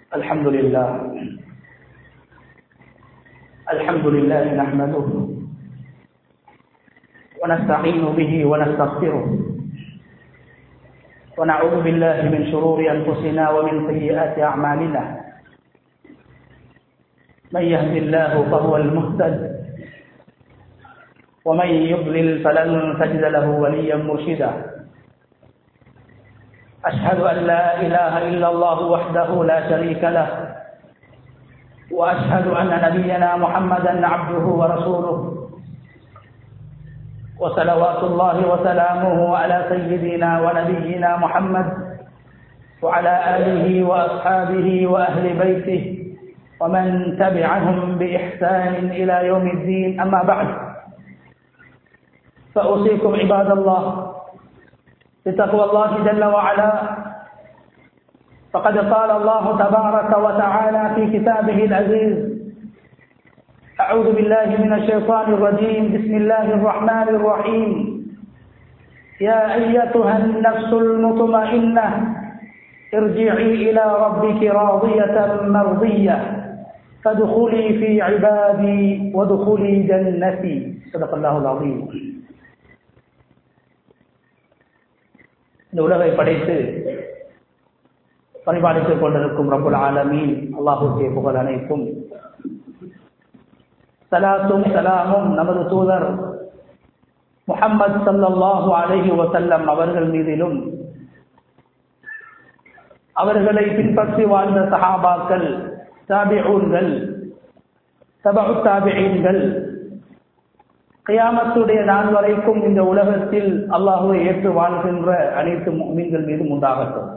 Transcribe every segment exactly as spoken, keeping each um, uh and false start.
الحمد لله الحمد لله نحمده ونستعين به ونستغفره ونعوذ بالله من شرور أنفسنا ومن سيئات أعمالنا من يهد الله فهو المهتد ومن يضلل فلن تجد له وليا مرشدا أشهد أن لا إله إلا الله وحده لا شريك له وأشهد أن نبينا محمدا عبده ورسوله وصلوات الله وسلامه على سيدنا ونبينا محمد وعلى آله وأصحابه وأهل بيته ومن تبعهم بإحسان إلى يوم الدين. أما بعد، فأوصيكم عباد الله بتقوى الله جل وعلا، فقد قال الله تبارك وتعالى في كتابه العزيز: أعوذ بالله من الشيطان الرجيم، بسم الله الرحمن الرحيم. يا أيتها النفس المطمئنة ارجعي إلى ربك راضية مرضية فادخلي في عبادي وادخلي جنتي. صدق الله العظيم. இந்த உலகை படைத்து பரிபாலித்துக் கொண்டிருக்கும் ரப்புல் ஆலமீன் அல்லாஹ்வுக்கே புகழ் அனைத்தும். சலாத்தும் சலாமும் நமது தூதர் முஹம்மது ஸல்லல்லாஹு அலைஹி வஸல்லம் அவர்கள் மீதிலும், அவர்களை பின்பற்றி வாழ்ந்த சஹாபாக்கள், தாபிஊன்கள், தபஉ தாபிஈன்கள், கியாமத்துடைய நாள் வரைக்கும் இந்த உலகத்தில் அல்லாஹ்வை ஏற்று வாழ்கின்ற அனைத்து முஃமின்கள் மீதும் உண்டாகட்டும்.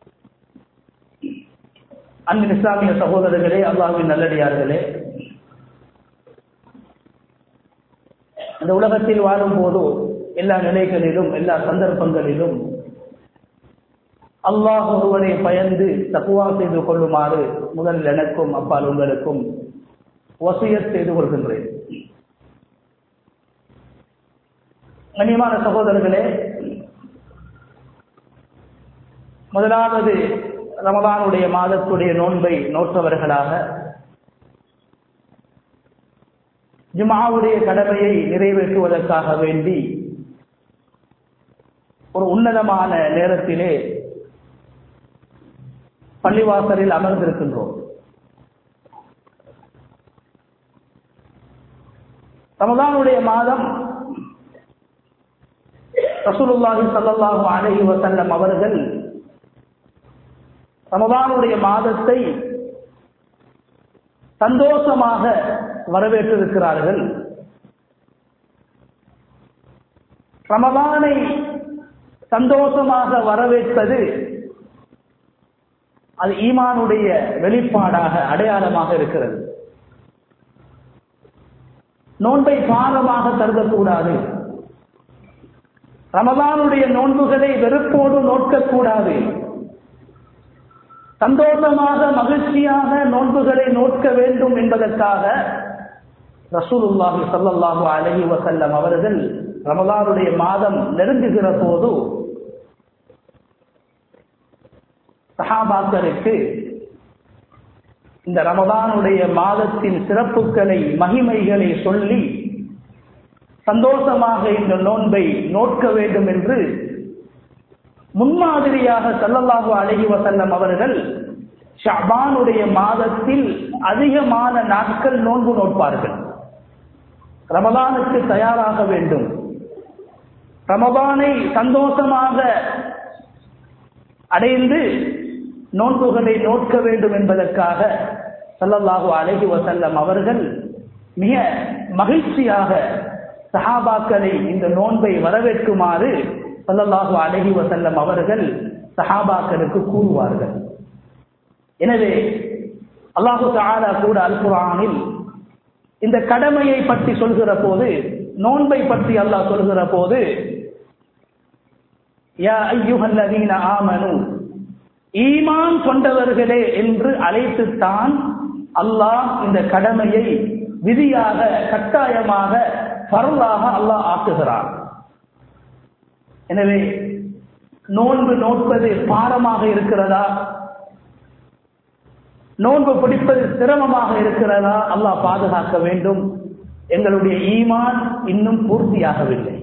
அன்பின் இஸ்லாமிய சகோதரர்களே, அல்லாஹ்வின் நல்லடியார்களே, இந்த உலகத்தில் வாழும் போது எல்லா நிலைகளிலும் எல்லா சந்தர்ப்பங்களிலும் அல்லாஹ் ஒருவரை பயந்து தக்வா செய்து கொள்ளுமாறு முதலில் எனக்கும் அப்பால் உங்களுக்கும் வசியத் செய்து கொள்கின்றேன். கண்ணியமான சகோதரர்களே, முதலாவது ரமலானுடைய மாதத்துடைய நோன்பை நோற்றவர்களாக ஜும்ஆவுடைய கடமையை நிறைவேற்றுவதற்காக வேண்டி ஒரு உன்னதமான நேரத்திலே பள்ளிவாசலில் அமர்ந்திருக்கின்றோம். ரமலானுடைய மாதம் ரசூலுல்லாஹி ஸல்லல்லாஹு அலைஹி வஸல்லம் அவர்கள் ரமலானுடைய மாதத்தை சந்தோஷமாக வரவேற்றிருக்கிறார்கள். ரமலானை சந்தோஷமாக வரவேற்பது அது ஈமானுடைய வெளிப்பாடாக அடையாளமாக இருக்கிறது. நோன்பை பாரமாக கருதக்கூடாது. ரமலானுடைய நோன்புகளை வெறுப்போடு நோக்கக்கூடாது. சந்தோஷமாக மகிழ்ச்சியாக நோன்புகளை நோக்க வேண்டும் என்பதற்காக ரசூலுல்லாஹி ஸல்லல்லாஹு அலைஹி வஸல்லம் அவர்கள் ரமலானுடைய மாதம் நெருங்குகிற போது சஹாபாக்களுக்கு இந்த ரமலானுடைய மாதத்தின் சிறப்புகளை, மகிமைகளை சொல்லி சந்தோஷமாக இந்த நோன்பை நோக்க வேண்டும் என்று முன்மாதிரியாக ஸல்லல்லாஹு அலைஹி வஸல்லம் அவர்கள் ஷஅபானுடைய மாதத்தில் அதிகமான நாட்கள் நோன்பு நோட்பார்கள். ரமலானுக்கு தயாராக வேண்டும், ரமலானை சந்தோஷமாக அடைந்து நோன்புகளை நோக்க வேண்டும் என்பதற்காக ஸல்லல்லாஹு அலைஹி வஸல்லம் அவர்கள் மிக மகிழ்ச்சியாக சஹாபாக்களை இந்த நோன்பை வரவேற்குமாறு ஸல்லல்லாஹு அலைஹி வஸல்லம் அவர்கள் சஹாபாக்களுக்கு கூறுவார்கள். எனவே அல்லாஹு தஆலா கூட அல் குர்ஆனில் இந்த கடமையை பற்றி சொல்கிற போது, நோன்பை பற்றி அல்லாஹ் சொல்கிற போது, யா அய்யுஹல்லதீன ஆமனு, ஈமான் கொண்டவர்களே என்று அழைத்துத்தான் அல்லாஹ் இந்த கடமையை விதியாக, கட்டாயமாக, ஃபர்லாக அல்லாஹ் ஆக்குகிறார். எனவே நோன்பு நோட்பது பாரமாக இருக்கிறதா? நோன்பு பிடிப்பது சிரமமாக இருக்கிறதா? அல்லாஹ் பாதுகாக்க வேண்டும். எங்களுடைய ஈமான் இன்னும் பூர்த்தியாகவில்லை.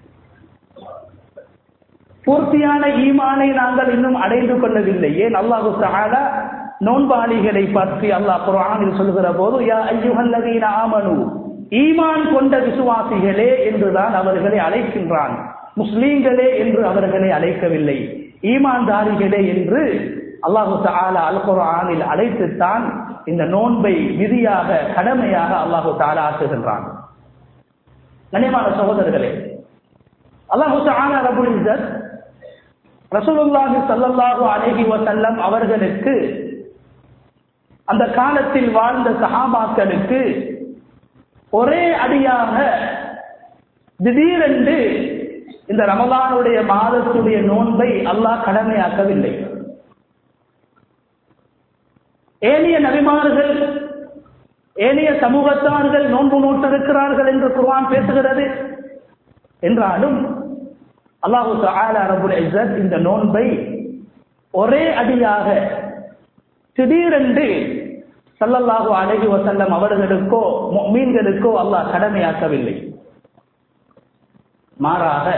பூர்த்தியான ஈமானை நாங்கள் இன்னும் அடைந்து கொள்ளவில்லை. ஏன்? அல்லாஹு தஆலா நோன்பாளிகளை பற்றி அல்லாஹ் குர்ஆனில் சொல்கிற போது யா அய்யுஹல்லதீன ஆமனு, ஈமான் கொண்ட விசுவாசிகளே என்றுதான் அவர்களை அழைக்கின்றான். முஸ்லீம்களே என்று அவர்களை அழைக்கவில்லை. ஈமான்தாரிகளே என்று அல்லாஹு தஆலா அல் குர்ஆனில் அழைத்துத்தான் இந்த நோன்பை விதியாக கடமையாக அல்லாஹு தஆலா ஆக்குகின்றான். கண்ணியமான சகோதரர்களே, அல்லாஹு தஆலா ரப்புல் இஸ்ஸத் ரசூலுல்லாஹி ஸல்லல்லாஹு அலைஹி வஸல்லம் அவர்களுக்கு, அந்த காலத்தில் வாழ்ந்த சஹாபாக்களுக்கு ஒரே அடியாக திடீரென்று இந்த ரமலானுடைய மாதத்துடைய நோன்பை அல்லாஹ் கடமையாக்கவில்லை. ஏனைய நபிமார்கள், ஏனைய சமூகத்தார்கள் நோன்பு நோட்டிருக்கிறார்கள் என்று குர்ஆன் பேசுகிறது. என்றாலும் அல்லாஹு தஆலா ரப்புல் இஸ்ஸத் இந்த நோன்பை ஒரே அடியாக திடீரென்று ஸல்லல்லாஹு அலைஹி வஸல்லம் அவர்களுக்கோ முஃமின்களுக்கோ அல்லாஹ் கடமையாக்கவில்லை. மாறாக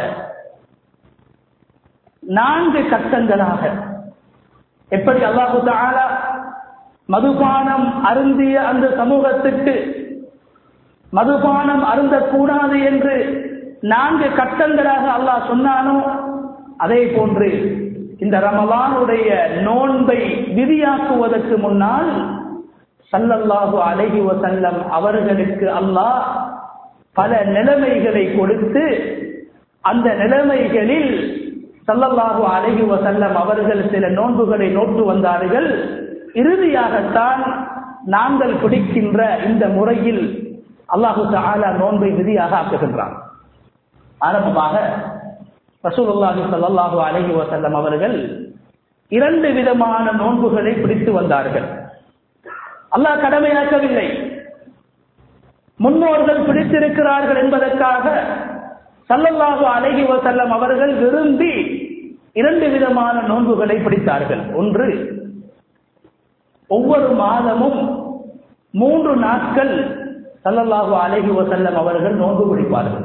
நான்கு கட்டங்களாக, எப்படி அல்லாஹு தஆலா மதுபானம் அருந்திய அந்த சமூகத்துக்கு மதுபானம் அருந்தக்கூடாது என்று நான்கு கட்டங்களாக அல்லாஹ் சொன்னானோ, அதே போன்று இந்த ரமலானுடைய நோன்பை விதியாக்குவதற்கு முன்னால் ஸல்லல்லாஹு அலைஹி வஸல்லம் அவர்களுக்கு அல்லாஹ் பல நிலைமைகளை கொடுத்து, அந்த நிலைமைகளில் ஸல்லல்லாஹு அலைஹி வஸல்லம் அவர்கள் சில நோன்புகளை நோட்டு வந்தார்கள். இறுதியாகத்தான் நாங்கள் பிடிக்கின்ற இந்த முறையில் அல்லாஹு தஆலா நோன்பை விதியாக ஆக்குகின்றான். ஆரம்பமாக ரசூலுல்லாஹி ஸல்லல்லாஹு அலைஹி வஸல்லம் அவர்கள் இரண்டு விதமான நோன்புகளை பிடித்து வந்தார்கள். அல்லாஹ் கடமையாக்கவில்லை. முன்னோர்கள் பிடித்திருக்கிறார்கள் என்பதற்காக ஸல்லல்லாஹு அலைஹி வஸல்லம் அவர்கள் விரும்பி இரண்டு விதமான நோன்புகளை பிடித்தார்கள். ஒன்று, ஒவ்வொரு மாதமும் மூன்று நாட்கள் ஸல்லல்லாஹு அலைஹி வஸல்லம் அவர்கள் நோன்பு பிடிப்பார்கள்.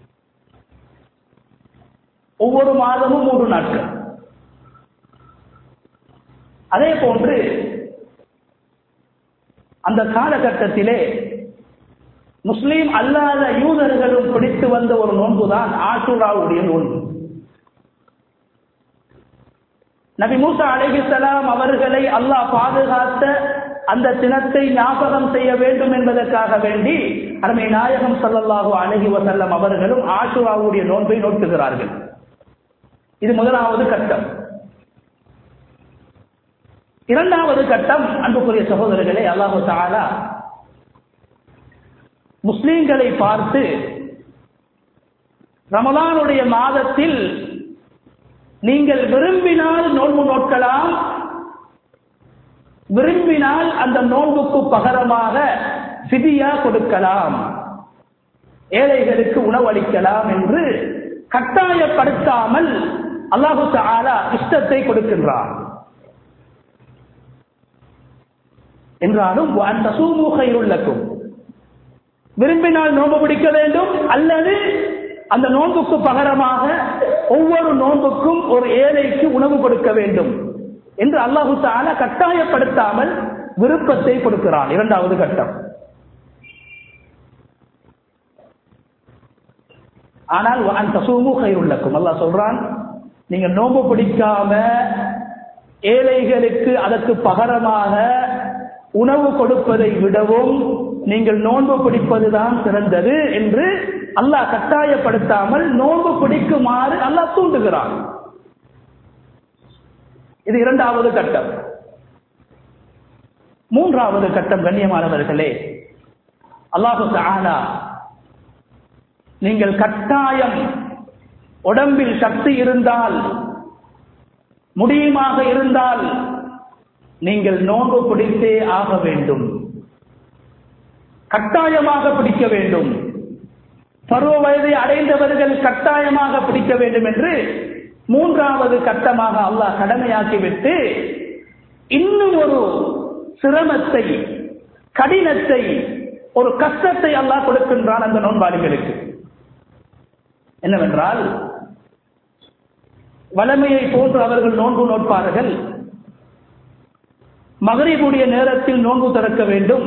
ஒவ்வொரு மாதமும் மூன்று நாட்கள். அதே போன்று அந்த காலகட்டத்திலே முஸ்லீம் அல்லாத யூதர்களும் பிடித்து வந்த ஒரு நோன்புதான் ஆஷூராவுடைய நோன்பு. நபி மூசா அலைஹிஸ்ஸலாம் அவர்களை அல்லாஹ் பாதுகாத்த அந்த தினத்தை ஞாபகம் செய்ய வேண்டும் என்பதற்காக வேண்டி அருமை நாயகம் ஸல்லல்லாஹு அலைஹி வஸல்லம் அவர்களும் ஆஷூராவுடைய நோன்பை நோக்குகிறார்கள். இது முதலாவது கட்டம். இரண்டாவது கட்டம், அன்புக்குரிய சகோதரர்களே, அல்லாஹு தஆலா முஸ்லிம்களை பார்த்து ரமலானுடைய மாதத்தில் நீங்கள் விரும்பினால் நோன்பு நோக்கலாம், விரும்பினால் அந்த நோன்புக்கு பகரமாக ஃபிதியா கொடுக்கலாம், ஏழைகளுக்கு உணவளிக்கலாம் என்று கட்டாயப்படுத்தாமல் அல்லாஹு தஆலா இஷ்டத்தை கொடுக்கின்றார். என்றாலும் வஅன் தஸூமு கைருல் லக்கும், விரும்பினால் நோன்பு பிடிக்க வேண்டும், அல்லது அந்த நோன்புக்கு பகரமாக ஒவ்வொரு நோன்புக்கும் ஒரு ஏழைக்கு உணவு கொடுக்க வேண்டும் என்று அல்லாஹு தஆலா கட்டாயப்படுத்தாமல் விருப்பத்தை கொடுக்கிறான். இரண்டாவது கட்டம். ஆனால் வஅன் தஸூமு கைருல் லக்கும், அல்லாஹ் சொல்றான், நீங்க நோன்பு பிடிக்காம ஏழைகளுக்கு அதற்கு பகரமாக உணவு கொடுப்பதை விடவும் நீங்கள் நோன்பு பிடிப்பதுதான் சிறந்தது என்று அல்லாஹ் கட்டாயப்படுத்தாமல் நோன்பு பிடிக்குமாறு அல்லாஹ் தூண்டுகிறான். இது இரண்டாவது கட்டம். மூன்றாவது கட்டம், கண்ணியமானவர்களே, அல்லாஹு தஆலா நீங்கள் கட்டாயம் உடம்பில் சக்தி இருந்தால், முடியுமாக இருந்தால் நீங்கள் நோன்பு பிடித்தே ஆக வேண்டும், கட்டாயமாக பிடிக்க வேண்டும், பருவ வயதை அடைந்தவர்கள் கட்டாயமாக பிடிக்க வேண்டும் என்று மூன்றாவது கட்டமாக அல்லாஹ் கடமையாக்கிவிட்டு இன்னும் ஒரு சிரமத்தை, கடினத்தை, ஒரு கஷ்டத்தை அல்லாஹ் கொடுக்கின்றான் அந்த நோன்பாளிகளுக்கு. என்னவென்றால், வளமையை போன்று அவர்கள் நோன்பு நோட்பார்கள். மகரிபுடைய நேரத்தில் நோன்பு திறக்க வேண்டும்.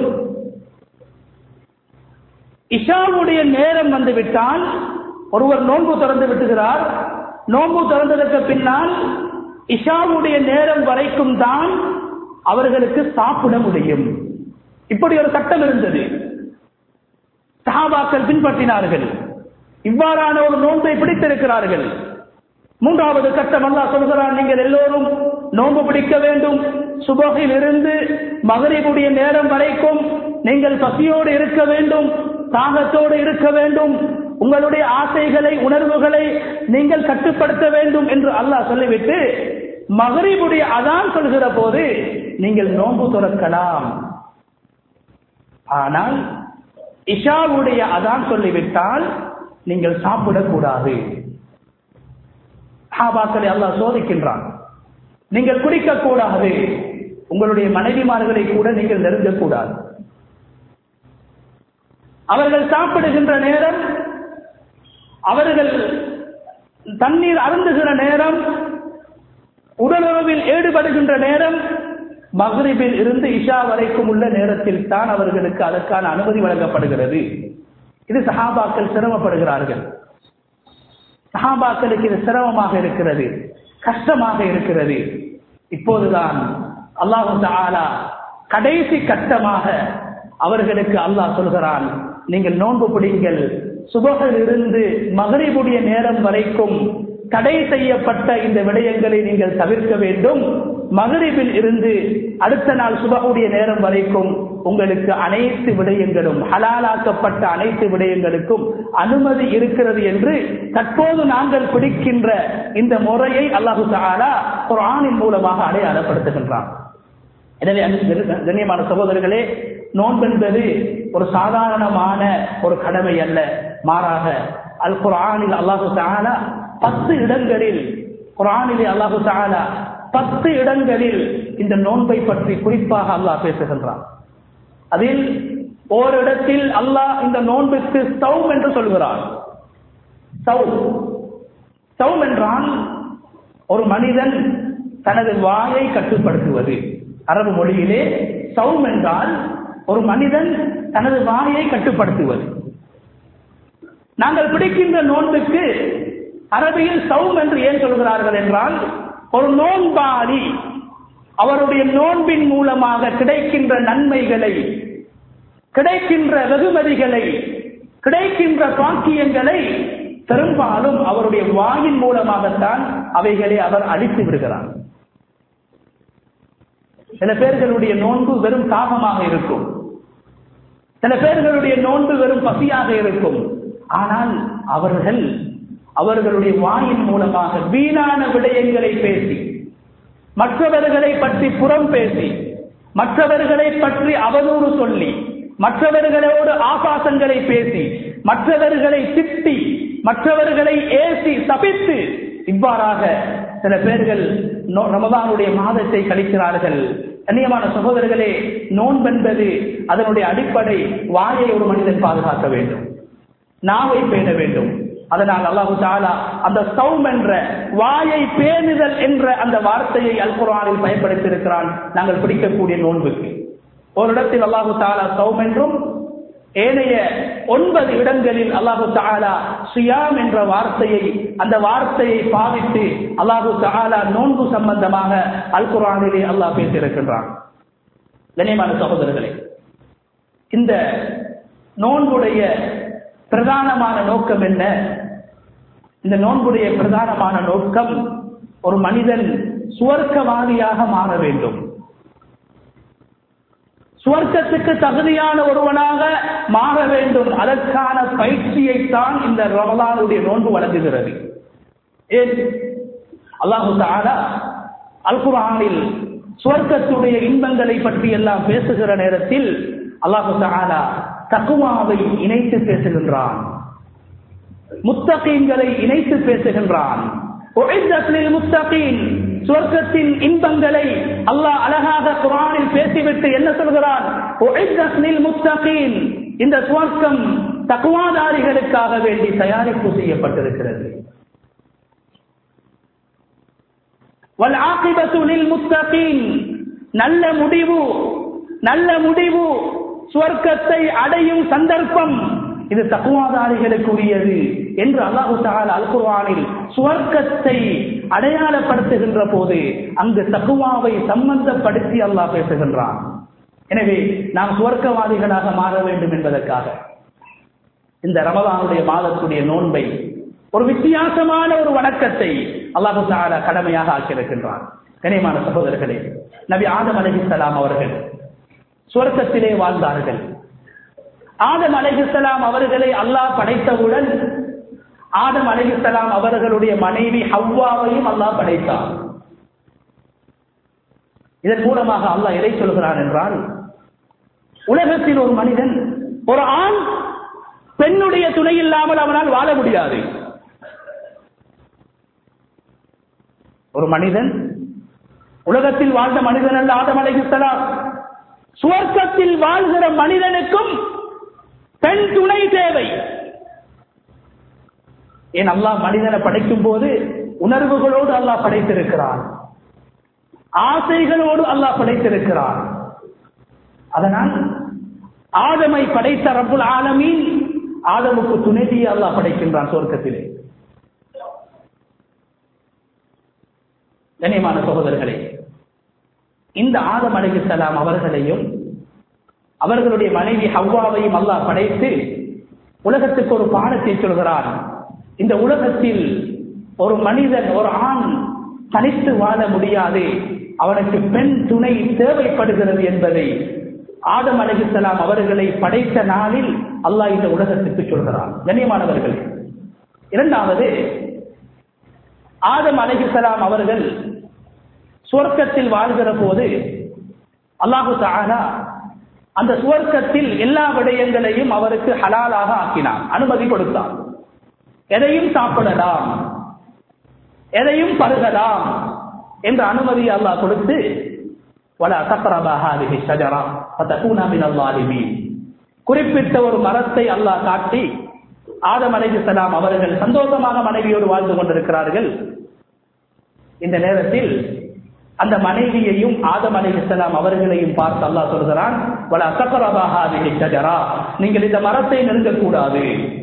இஷாவுடைய நேரம் வந்துவிட்டால் ஒருவர் நோன்பு திறந்து விட்டுகிறார். நோன்பு திறந்ததற்கு பின்னால் இஷாவுடைய நேரம் வரைக்கும் தான் அவர்களுக்கு சாப்பிட முடியும். இப்படி ஒரு சட்டம் இருந்தது. சஹாபாக்கள் பின்பற்றினார்கள். இவ்வாறான ஒரு நோன்பை பிடித்திருக்கிறார்கள். மூன்றாவது கட்டம் அல்லாஹ் சொல்கிறான், நீங்கள் எல்லோரும் நோன்பு பிடிக்க வேண்டும். சுபஹில் இருந்து மகரிபுடைய நேரம் வரைக்கும் நீங்கள் பசியோடு இருக்க வேண்டும், தாகத்தோடு இருக்க வேண்டும், உங்களுடைய ஆசைகளை, உணர்வுகளை நீங்கள் கட்டுப்படுத்த வேண்டும் என்று அல்லாஹ் சொல்லிவிட்டு மகரிபுடைய அதான் சொல்கிற போது நீங்கள் நோன்பு துறக்கலாம். ஆனால் இஷாவுடைய அதான் சொல்லிவிட்டால் நீங்கள் சாப்பிடக்கூடாது. சஹாபாக்களை அல்லாஹ் சோதிக்கின்றான். நீங்கள் குடிக்க கூடாது, உங்களுடைய மனைவிமார்களை கூட நீங்கள் நெருங்கக்கூடாது. அவர்கள் சாப்பிடுகின்ற நேரம், அவர்கள் தண்ணீர் அருந்துகிற நேரம், உடலுறவில் ஈடுபடுகின்ற நேரம் மக்ரிபில் இருந்து இஷா வரைக்கும் உள்ள நேரத்தில் தான் அவர்களுக்கு அதற்கான அனுமதி வழங்கப்படுகிறது. இது சஹாபாக்கள் சிரமப்படுகிறார்கள். சஹாபாக்களுக்கு இது சிரமமாக இருக்கிறது, கஷ்டமாக இருக்கிறது. இப்போதுதான் அல்லாஹ் தஆலா கடைசி கட்டமாக அவர்களுக்கு அல்லாஹ் சொல்கிறான், நீங்கள் நோன்பு பிடிங்கள். சுபஹில் இருந்து மக்ரிபுடைய நேரம் வரைக்கும் தடை செய்யப்பட்ட இந்த விடயங்களை நீங்கள் தவிர்க்க வேண்டும். மக்ரிபில் இருந்து அடுத்த நாள் சுபஹுடைய நேரம் வரைக்கும் உங்களுக்கு அனைத்து விடயங்களும், ஹலாலாக்கப்பட்ட அனைத்து விடயங்களுக்கும் அனுமதி இருக்கிறது என்று தற்போது நாங்கள் பிடிக்கின்ற இந்த முறையை அல்லாஹு தஆலா குர்ஆனின் மூலமாக அடையாளப்படுத்துகின்றான். எனவே கண்ணியமான சகோதரர்களே, நோன்பென்பது ஒரு சாதாரணமான ஒரு கடமை அல்ல. மாறாக அல் குர்ஆனில் அல்லாஹு தஆலா பத்து இடங்களில் குர்ஆனிலே அல்லாஹு தஆலா பத்து இடங்களில் இந்த நோன்பை பற்றி குறிப்பாக அல்லாஹ் பேசுகின்றான். அதில் ஓரிடத்தில் அல்லாஹ் இந்த நோன்புக்கு சௌம் என்று சொல்கிறான். சௌம் சௌம் என்றால் ஒரு மனிதன் தனது வாயை கட்டுப்படுத்துவது. அரபு மொழியிலே சௌம் என்றால் ஒரு மனிதன் தனது வாயை கட்டுப்படுத்துவது. நாங்கள் பிடிக்கின்ற நோன்புக்கு அரபியில் சௌம் என்று ஏன் சொல்கிறார்கள் என்றால், ஒரு நோன்பாளி அவருடைய நோன்பின் மூலமாக கிடைக்கின்ற நன்மைகளை, கிடைக்கின்ற வெகுமதிகளை, கிடைக்கின்ற பாக்கியங்களை பெரும்பாலும் அவருடைய வாயின் மூலமாகத்தான் அவைகளை அவர் அளித்து விடுகிறார். சில பேர்களுடைய நோன்பு வெறும் தாகமாக இருக்கும், சில பேர்களுடைய நோன்பு வெறும் பசியாக இருக்கும். ஆனால் அவர்கள் அவர்களுடைய வாயின் மூலமாக வீணான விடயங்களை பேசி, மற்றவர்களை பற்றி புறம் பேசி, மற்றவர்களை பற்றி அவதூறு சொல்லி, மற்றவர்களோடு ஆபாசங்களை பேசி, மற்றவர்களை திட்டி, மற்றவர்களை ஏசி சபித்து, இவ்வாறாக சில பேர்கள் ரமதானுடைய மாதத்தை கழிக்கிறார்கள். கண்ணியமான சகோதரர்களே, நோன்பென்பது அதனுடைய அடிப்படை வாயை ஒரு மனிதன் பாதுகாக்க வேண்டும், நாவை பேண வேண்டும். அதனால் அல்லாஹு தஆலா அந்த சௌம் என்ற வாயை பேணுதல் என்ற அந்த வார்த்தையை அல் குர்ஆனில் பயன்படுத்தி இருக்கிறான் நாங்கள் பிடிக்கக்கூடிய நோன்புக்கு. ஒரு இடத்தில் அல்லாஹு தஆலா சௌம் என்றும், ஏனைய ஒன்பது இடங்களில் அல்லாஹு தஆலா சியாம் என்ற வார்த்தையை அந்த வார்த்தையை பாவித்து அல்லாஹு தஆலா நோன்பு சம்பந்தமாக அல் குர்ஆனிலே அல்லாஹ் பேசியிருக்கின்றான். கண்ணியமான சகோதரர்களே, இந்த நோன்புடைய பிரதானமான நோக்கம் என்ன? இந்த நோன்புடைய பிரதானமான நோக்கம் ஒரு மனிதன் சுவர்க்கவாதியாக மாற வேண்டும், சுவர்க்கத்துக்கு தகுதியான ஒருவனாக மாற வேண்டும். அதற்கான பயிற்சியை தான் இந்த ரமலானுடைய நோன்பு வழங்குகிறது. ஏன்? அல்லாஹு தஆலா அல் குர்ஆனில் சுவர்க்கத்துடைய இன்பங்களை பற்றி எல்லாம் பேசுகிற நேரத்தில் அல்லாஹு தஆலா தக்வாவை இணைத்து பேசுகின்றான், முத்தகீன்களை இணைத்து பேசுகின்றான், உஇத்தத் லில் முத்தகீன், சுவர்க்கத்தின் இன்பங்களை அல்லாஹ் அழகாக குர்ஆனில் பேசிவிட்டு என்ன சொல்கிறான்? உஇத்தத் லில் முத்தகீன், இந்த சுவர்க்கம் தக்வாதாரிகளுக்காக வேண்டி தயாரிப்பு செய்யப்பட்டிருக்கிறது. வல் ஆகிபத்து லில் முத்தகீன், நல்ல முடிவு, நல்ல முடிவு, சுவர்க்கத்தை அடையும் சந்தர்ப்பம் இது தக்வாதாரிகளுக்குரியது என்று அல்லாஹ் தஆலா அல் குர்ஆனில் சுவர்க்கத்தை அடையாளப்படுத்துகின்ற போது அங்கு தக்வாவை சம்பந்தப்படுத்தி அல்லாஹ் பேசுகின்றான். எனவே நாம் சுவர்க்கவாதிகளாக மாற வேண்டும் என்பதற்காக இந்த ரமலானுடைய மாதத்துடைய நோன்பை ஒரு வித்தியாசமான ஒரு வணக்கத்தை அல்லாஹ் தஆலா கடமையாக ஆக்கியிருக்கின்றான். கனியமான சகோதரர்களே, நபி ஆதம் அலைஹிஸ்ஸலாம் அவர்கள் சுவர்க்கத்திலே வாழ்ந்தார்கள். ஆதம் அலைஹிஸ்ஸலாம் அவர்களை அல்லாஹ் படைத்தவுடன் ஆதம் அலைஹிஸ்ஸலாம் அவர்களுடைய மனைவி ஹவ்வாவையும் அல்லாஹ் படைத்தார். இதன் மூலமாக அல்லாஹ் எதை சொல்கிறான் என்றால், உலகத்தில் ஒரு மனிதன், ஒரு ஆண் பெண்ணுடைய துணை இல்லாமல் அவனால் வாழ முடியாது. ஒரு மனிதன் உலகத்தில் வாழ்ந்த மனிதன் அல்ல ஆதம் அலைஹிஸ்ஸலாம், சுவர்க்கத்தில் வாழ்கிற மனிதனுக்கும் பெண் துணை தேவை. ஏன் அல்லாஹ் மனிதனை படைக்கும் போது உணர்வுகளோடு அல்லாஹ் படைத்திருக்கிறான், ஆசைகளோடு அல்லாஹ் படைத்திருக்கிறான். அதனால் ஆதமை படைத்த ரப்புல் ஆலமீன் ஆதமுக்கு துணைவியை அல்லாஹ் படைக்கின்றான் சுவர்க்கத்திலே. கண்ணியமான சகோதரர்களே, இந்த ஆதம் அலைஹிஸ்ஸலாம் அவர்களையும் அவர்களுடைய மனைவி ஹவ்வாவையும் அல்லாஹ் படைத்து உலகத்துக்கு ஒரு பாடத்தை சொல்கிறான். இந்த உலகத்தில் ஒரு மனிதன், ஒரு ஆண் தனித்து வாழ முடியாது, அவனுக்கு பெண் துணை தேவைப்படுகிறது என்பதை ஆதம் அலைஹிஸ்ஸலாம் அவர்களை படைத்த நாளில் அல்லாஹ் இந்த உலகத்துக்கு சொல்கிறான். கண்ணியமானவர்கள், இரண்டாவது, ஆதம் அலைஹிஸ்ஸலாம் அவர்கள் சுவர்க்கத்தில் வாழ்கிற போது அல்லாஹு தஆலா அந்த சுவர்க்கத்தில் எல்லா விடயங்களையும் அவருக்கு ஹலாலாக ஆக்கினான், அனுமதி கொடுத்தான். எதையும் சாப்பிடலாம், எதையும் பருகலாம் என்ற அனுமதி அல்லாஹ் கொடுத்து, வலா தக்ரபா ஹாதிஹி ஷஜரா ஃபதகூனா மினல் ஸாலிமீன், குறிப்பிட்ட ஒரு மரத்தை அல்லாஹ் காட்டி ஆதம் அலைஹிஸ்ஸலாம் அவர்கள் சந்தோஷமாக மனைவியோடு வாழ்ந்து கொண்டிருக்கிறார்கள். இந்த நேரத்தில் அந்த மனைவியையும் ஆதம் அலைஹிஸ்ஸலாம் அவர்களையும் பார்த்து அல்லாஹ் சொல்கிறான், வலா தக்ரபா ஹாதிஹி ஷஜரா, நீங்கள் இந்த மரத்தை நெருங்கக்கூடாது,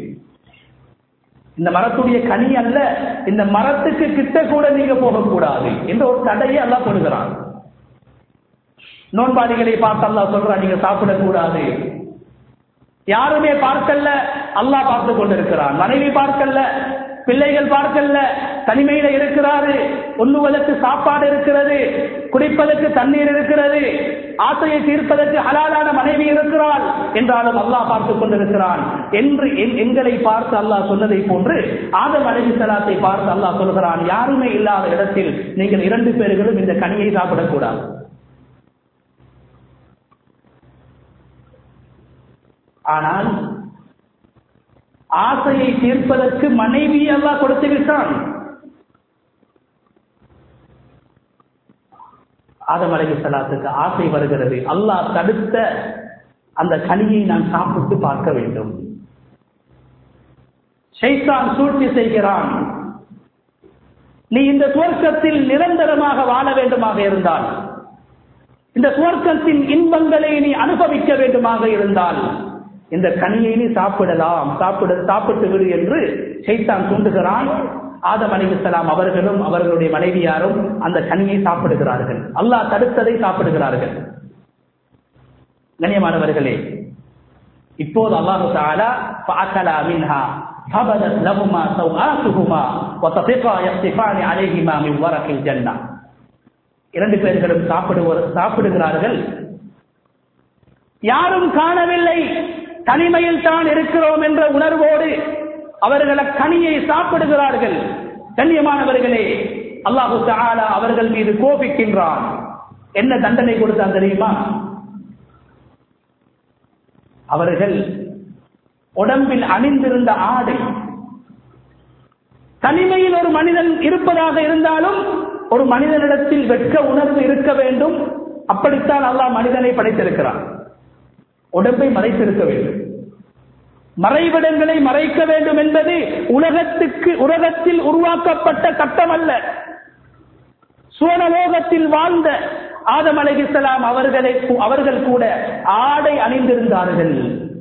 இந்த மரத்துடைய கனி அல்ல, இந்த மரத்துக்கு கிட்ட கூட நீங்க போகக்கூடாது என்ற ஒரு தடையை அல்லாஹ் சொல்கிறான். நோன்பாளிகளை பார்த்து அல்லாஹ் சொல்றான், நீங்க சாப்பிடக்கூடாது. யாருமே பார்க்கல, அல்லாஹ் பார்த்து கொண்டிருக்கிறான். மனைவி பார்க்கல, பிள்ளைகள் பார்க்கல, தனிமையில இருக்கிறாரு, உண்ணுவதற்கு சாப்பாடு இருக்கிறது, குடிப்பதற்கு தண்ணீர் இருக்கிறது, ஆசையை தீர்ப்பதற்கு ஹலாலான மனைவி இருக்கிறாள் என்றாலும் அல்லாஹ் பார்த்து கொண்டிருக்கிறான் என்று எங்களை பார்த்து அல்லாஹ் சொன்னதை போன்று ஆதம் அலைஹிஸ்ஸலாத்தை பார்த்து அல்லாஹ் சொல்கிறான், யாருமே இல்லாத இடத்தில் நீங்கள் இரண்டு பேர்களும் இந்த கனியை சாப்பிடக்கூடாது. ஆனால் ஆசையை தீர்ப்பதற்கு மனைவி அல்லாஹ் கொடுத்து விட்டான். ஆதம் அலைஹிஸ்ஸலாத்துக்கு ஆசை வருகிறது, அல்லாஹ் தடுத்த அந்த கனியை நான் சாப்பிட்டு பார்க்க வேண்டும். ஷைத்தான் சூழ்ச்சி செய்கிறான், நீ இந்த சுவர்க்கத்தில் நிரந்தரமாக வாழ வேண்டுமாக இருந்தால், இந்த சுவர்க்கத்தின் இன்பங்களை நீ அனுபவிக்க வேண்டுமாக இருந்தால் இந்த கனியை நீ சாப்பிடலாம், சாப்பிட சாப்பிட்டு விடு என்று ஷைத்தான் தூண்டுகிறான். ஆதம் அலைஹிஸ்ஸலாம் அவர்களும் அவர்களுடைய மனைவியாரும் அந்த கனியை சாப்பிடுகிறார்கள். அல்லாஹ் தடுத்ததை சாப்பிடுகிறார்கள். கண்ணியமானவர்களே, இப்போது அல்லாஹு தஆலா ஃபஅகலா மின்ஹா ஃபபதத் லஹுமா சௌஆத்துஹுமா வதஃபிகா யக்திஃபானி அலைஹிமா மின் வரகில் ஜன்னah, இரண்டு பேர்களும் சாப்பிடுவர் சாப்பிடுகிறார்கள். யாரும் காணவில்லை, தனிமையில் தான் இருக்கிறோம் என்ற உணர்வோடு அவர்கள் கனியை சாப்பிடுகிறார்கள். கண்ணியமானவர்களே, அல்லாஹு தஆலா அவர்கள் மீது கோபிக்கின்றான். என்ன தண்டனை கொடுத்தான் தெரியுமா? அவர்கள் உடம்பில் அணிந்திருந்த ஆடை, தனிமையில் ஒரு மனிதன் இருப்பதாக இருந்தாலும் ஒரு மனிதனிடத்தில் வெட்க உணர்வு இருக்க வேண்டும். அப்படித்தான் அல்லாஹ் மனிதனை படைத்திருக்கிறான். உடம்பை மறைத்திருக்க வேண்டும், மறைவிடங்களை மறைக்க வேண்டும் என்பது உலகத்துக்கு உலகத்தில் உருவாக்கப்பட்ட சட்டம் அல்ல. சுவனலோகத்தில் வாழ்ந்த ஆதம் அலைஹிஸ்ஸலாம் அவர்களை அவர்கள் கூட ஆடை அணிந்திருந்தார்கள்,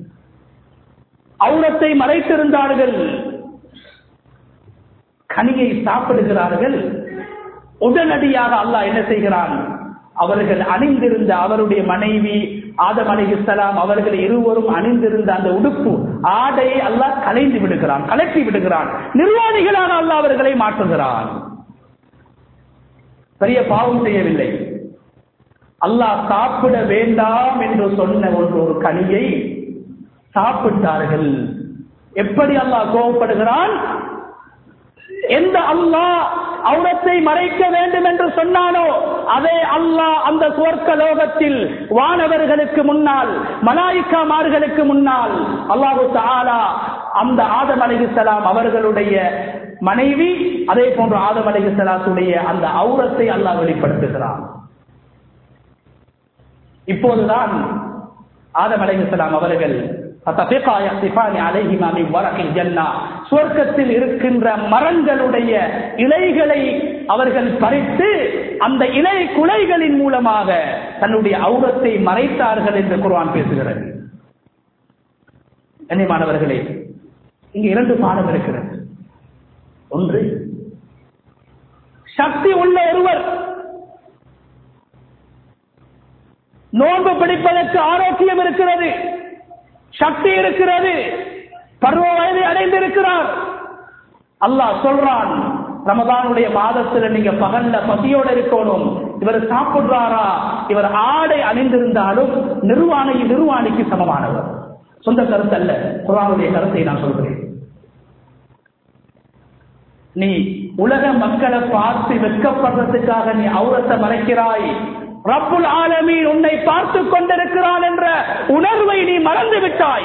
ஔரத்தை மறைத்திருந்தார்கள். கனியை சாப்பிடுகிறார்கள், உடனடியாக அல்லாஹ் என்ன செய்கிறான்? அவர்கள் அணிந்திருந்த அவருடைய மனைவி ஆதம் அலைஹிஸ்ஸலாம் அவர்கள் இருவரும் அணிந்திருந்த அந்த உடுப்பு ஆடையை அல்லாஹ் கலைந்து விடுகிறான், கலட்டி விடுகிறான். நிர்வாணிகளாக அல்லாஹ் அவர்களை மாற்றுகிறான். பெரிய பாவம் செய்யவில்லை. அல்லாஹ் சாப்பிட வேண்டாம் என்று சொன்ன ஒன்று ஒரு கனியை சாப்பிட்டார்கள். எப்படி அல்லாஹ் கோபப்படுகிறான்? எந்த அல்லாஹ் ஔரத்தை மறைக்க வேண்டும் என்று சொன்னானோ அதே அல்லாஹ் அந்த சுவர்க்க லோகத்தில் வானவர்களுக்கு முன்னால், மலாயிக்காமார்களுக்கு முன்னால் அல்லாஹு தஆலா அந்த ஆதம் அலைஹிஸ்ஸலாம் அவர்களுடைய மனைவி, அதே போன்று ஆதம் அலைஹிஸ்ஸலாத்துடைய அந்த ஔரத்தை அல்லாஹ் வெளிப்படுத்துகிறான். இப்போதுதான் ஆதம் அலைஹிஸ்ஸலாம் அவர்கள் சுவர்க்கத்தில் இருக்கின்ற மரங்களுடைய இலைகளை அவர்கள் பறித்து அந்த இலை குலைகளின் மூலமாக தன்னுடைய ஔரத்தை மறைத்தார்கள் என்று குர்ஆன் பேசுகிறது. கண்ணியமானவர்களே, இங்கு இரண்டு பாடம் இருக்கிறது. ஒன்று, சக்தி உள்ள ஒருவர் நோன்பு பிடிப்பதற்கு ஆரோக்கியம் இருக்கிறது, சக்தி இருக்கிறது, பருவ வயதை அடைந்திருக்கிறார். அல்லாஹ் சொல்றான், ரமதானுடைய மாதத்தில் நீங்க பகல்ல பசியோடு இருக்கணும். இவர் சாப்பிடுறாரா, இவர் ஆடை அணிந்திருந்தாலும் நிர்வாணி நிர்வாணிக்கு சமமானவர். சொந்த கருத்து அல்ல, குர்ஆனுடைய கருத்தை நான் சொல்கிறேன். நீ உலக மக்களை பார்த்து வெட்கப்படுறதுக்காக நீ ஔரத்தை மறைக்கிறாய். ரப்புல் ஆலமீன் உன்னை பார்த்து கொண்டிருக்கிறான் என்ற உணர்வை நீ மறந்து விட்டாய்.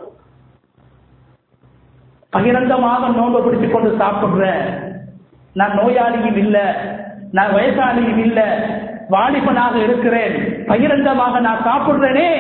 பகிரங்கமாக நோன்பு பிடித்துக் கொண்டு சாப்பிடுற, நான் நோயாளியும் இல்ல, நான் வயசாளியும் இல்ல, வாலிபனாக இருக்கிறேன், பகிரங்கமாக நான் சாப்பிடுறேனே.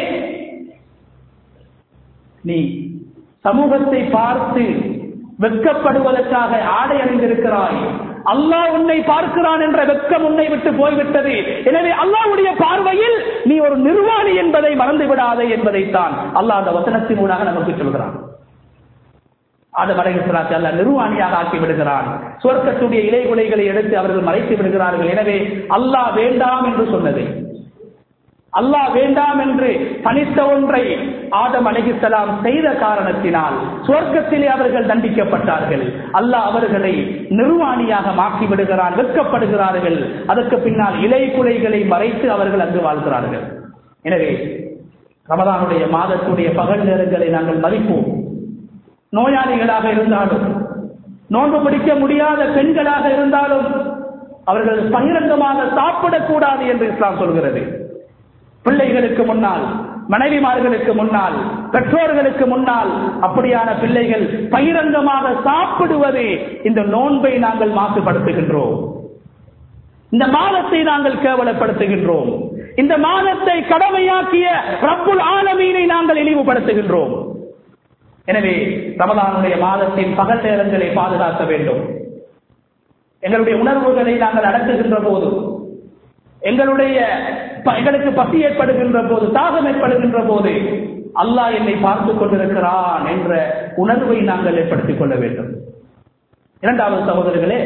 நீ சமூகத்தை பார்த்து வெட்கப்படுவதற்காக ஆடை அணிந்திருக்கிறாய். அல்லாஹ் உன்னை பார்க்கிறான் என்ற வெட்கம் உன்னை விட்டு போய்விட்டது. எனவே அல்லாஹ்வுடைய பார்வையில் நீ ஒரு நிர்வாணி என்பதை மறந்து விடாதே என்பதைத்தான் அல்லாஹ் அந்த வசனத்தின் ஊடாக நமக்கு சொல்கிறான். ஆதம் அலைஹிஸ்ஸலாத்தை அல்லாஹ் நிர்வாணியாக ஆக்கி விடுகிறான். சுவர்க்கத்துடைய இலை குலைகளை எடுத்து அவர்கள் மறைத்து விடுகிறார்கள். எனவே அல்லாஹ் வேண்டாம் என்று சொன்னதை, அல்லாஹ் வேண்டாம் என்று தனித்த ஒன்றை ஆதம் அலைஹிஸ்ஸலாம் செய்த காரணத்தினால் சுவர்க்கத்திலே அவர்கள் தண்டிக்கப்பட்டார்கள். அல்லாஹ் அவர்களை நிர்வாணியாக மாற்றி விடுகிறான், வெட்கப்படுகிறார்கள். அதற்கு பின்னால் இலை குலைகளை மறைத்து அவர்கள் அங்கு வாழ்கிறார்கள். எனவே ரமதானுடைய மாதத்துடைய பகல் நேரங்களை நாங்கள் மதிப்போம். நோயாளிகளாக இருந்தாலும், நோன்பு பிடிக்க முடியாத பெண்களாக இருந்தாலும் அவர்கள் பகிரங்கமாக சாப்பிடக்கூடாது என்று இஸ்லாம் சொல்கிறது. பிள்ளைகளுக்கு முன்னால், மனைவிமார்களுக்கு முன்னால், பெற்றோர்களுக்கு முன்னால் அப்படியான பிள்ளைகள் பகிரங்கமாக சாப்பிடுவது இந்த நோன்பை நாங்கள் மாசுபடுத்துகின்றோம். இந்த மாதத்தை நாங்கள் கேவலப்படுத்துகின்றோம். இந்த மாதத்தை கடமையாக்கிய ரப்புல் ஆலமீனை நாங்கள் இழிவுபடுத்துகின்றோம். எனவே ரமதானுடைய மாதத்தின் பகல் நேரங்களை பாதுகாக்க வேண்டும். எங்களுடைய உணர்வுகளை நாங்கள் அடக்குகின்ற போது, எங்களுடைய எங்களுக்கு பசி ஏற்படுகின்ற போது, தாகம் ஏற்படுகின்ற போது அல்லாஹ் என்னை பார்த்துக் கொண்டிருக்கிறான் என்ற உணர்வை நாங்கள் ஏற்படுத்திக் கொள்ள வேண்டும். இரண்டாவது சகோதரர்களே,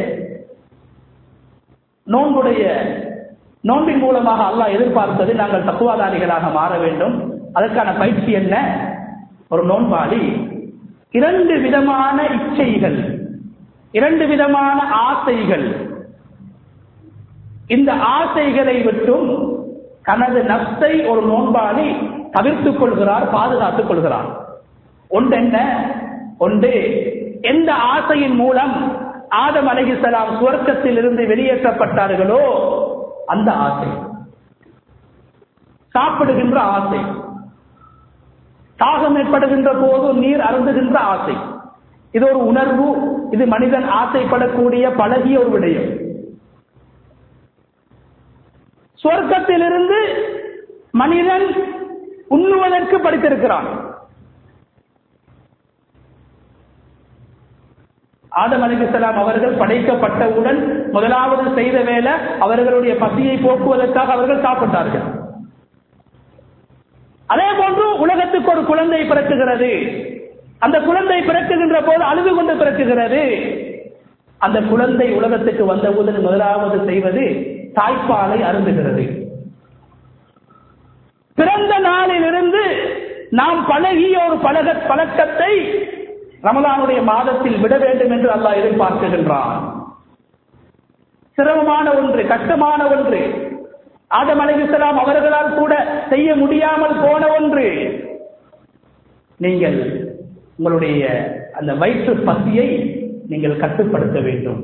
நோன்புடைய நோன்பின் மூலமாக அல்லாஹ் எதிர்பார்த்தது நாங்கள் தக்குவாதாரிகளாக மாற வேண்டும். அதற்கான பயிற்சி என்ன? ஒரு நோன்பாளி இரண்டு விதமான இச்சைகள், இரண்டு விதமான ஆசைகள், இந்த ஆசைகளை விட்டும் தனது நப்சை ஒரு நோன்பாளி தவிர்த்துக் கொள்கிறார், பாதுகாத்துக் கொள்கிறார். ஒன்று என்ன? ஒன்று, எந்த ஆசையின் மூலம் ஆதம் அலைஹிஸ்ஸலாம் சுவர்க்கத்தில் இருந்து வெளியேற்றப்பட்டார்களோ அந்த ஆசை, சாப்பிடுகின்ற ஆசை, தாகம் ஏற்படுகின்ற போது நீர் அருந்துகின்ற ஆசை, இது ஒரு உணர்வு, இது மனிதன் ஆசைப்படக்கூடிய பழகிய ஒரு விடயம். சொர்க்கத்திலிருந்து மனிதன் உண்ணுவதற்கு படித்திருக்கிறான். ஆதம் அலைஹிஸ்ஸலாம் அவர்கள் படைக்கப்பட்டவுடன் முதலாவது செய்த வேலை அவர்களுடைய பசியை போக்குவதற்காக அவர்கள் சாப்பிட்டார்கள். அதே போன்று உலகத்துக்கு ஒரு குழந்தை பிறக்குகிறது. அந்த குழந்தை பிறக்குகின்ற போது அழுது கொண்டு பிறக்குகிறது. அந்த குழந்தை உலகத்துக்கு வந்தவுடன் முதலாவது செய்வது தாய்ப்பாலை அருந்துகிறது. பிறந்த நாளிலிருந்து நாம் பழகிய ஒரு பழக பழக்கத்தை ரமலானுடைய மாதத்தில் விட வேண்டும் என்று அல்லாஹ் எதிர்பார்க்கின்றான். சிரமமான ஒன்று, கஷ்டமான ஒன்று, ஆதம் அலைஹிஸ்ஸலாம் அவர்களால் கூட செய்ய முடியாமல் போன ஒன்று. நீங்கள் உங்களுடைய அந்த வயிற்று பசியை நீங்கள் கட்டுப்படுத்த வேண்டும்.